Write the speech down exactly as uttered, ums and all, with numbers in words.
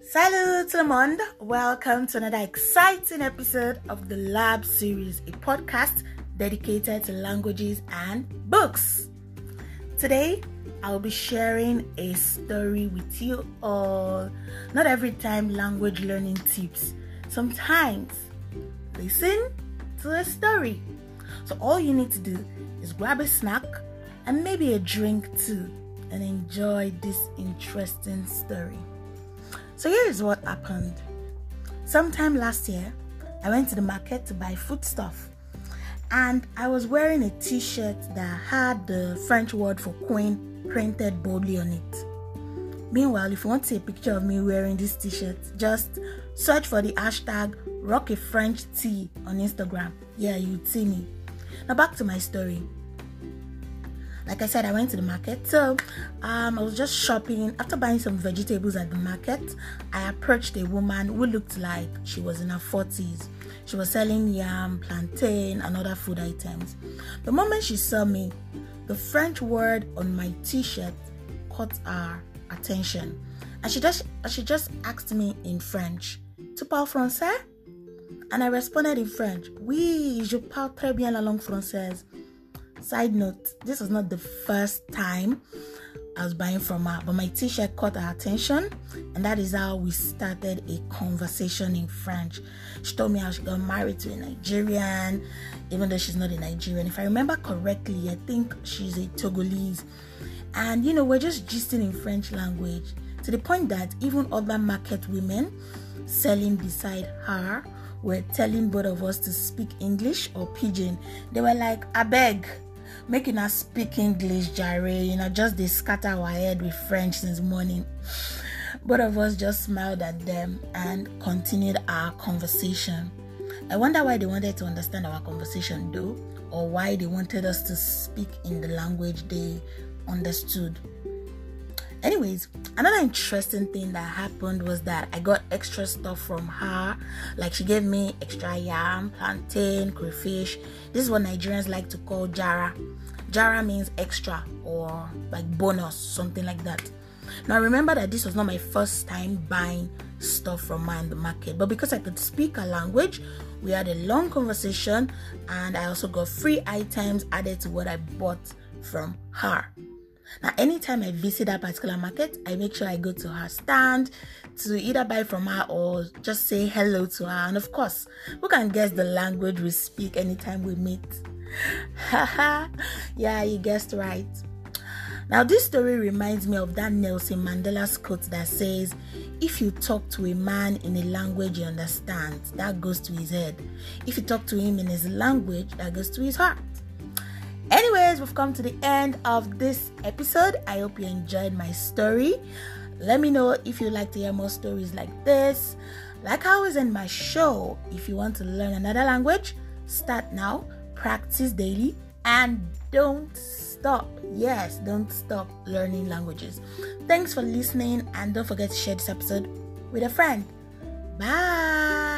Salut tout le monde! Welcome to another exciting episode of the Lab Series, a podcast dedicated to languages and books. Today, I'll be sharing a story with you all. Not every time language learning tips. Sometimes, listen to a story. So all you need to do is grab a snack and maybe a drink too and enjoy this interesting story. So here's what happened. Sometime last year, I went to the market to buy foodstuff, and I was wearing a t-shirt that had the French word for queen printed boldly on it. Meanwhile, if you want to see a picture of me wearing this t-shirt, just search for the hashtag rock a French tea on Instagram. Yeah, you'd see me. Now back to my story. Like I said, I went to the market. So um, I was just shopping. After buying some vegetables at the market, I approached a woman who looked like she was in her forties. She was selling yam, plantain, and other food items. The moment she saw me, the French word on my t-shirt caught her attention. And she just, she just asked me in French, "Tu parles français?" And I responded in French, "Oui, je parle très bien la langue française." Side note, this was not the first time I was buying from her, but my t-shirt caught her attention, and that is how we started a conversation in French. She told me how she got married to a Nigerian, even though she's not a Nigerian. If I remember correctly, I think she's a Togolese. And you know, we're just gisting in French language to the point that even other market women selling beside her were telling both of us to speak English or pidgin. They were like, "I beg, making us speak English, jare, you know, just they scatter our head with French since morning." Both of us just smiled at them and continued our conversation. I wonder why they wanted to understand our conversation though, or why they wanted us to speak in the language they understood. Anyways, another interesting thing that happened was that I got extra stuff from her. Like she gave me extra yam, plantain, crayfish. This is what Nigerians like to call jara. Jara means extra or like bonus, something like that. Now remember that this was not my first time buying stuff from her in the market, but because I could speak her language, we had a long conversation, and I also got free items added to what I bought from her. Now, anytime I visit that particular market, I make sure I go to her stand to either buy from her or just say hello to her. And of course, who can guess the language we speak anytime we meet? Haha, yeah, you guessed right. Now, this story reminds me of that Nelson Mandela's quote that says, "If you talk to a man in a language he understands, that goes to his head. If you talk to him in his language, that goes to his heart." Anyways, we've come to the end of this episode. I hope you enjoyed my story. Let me know if you'd like to hear more stories like this. Like I always end my show, if you want to learn another language, start now, practice daily, and don't stop. Yes, don't stop learning languages. Thanks for listening, and don't forget to share this episode with a friend. Bye.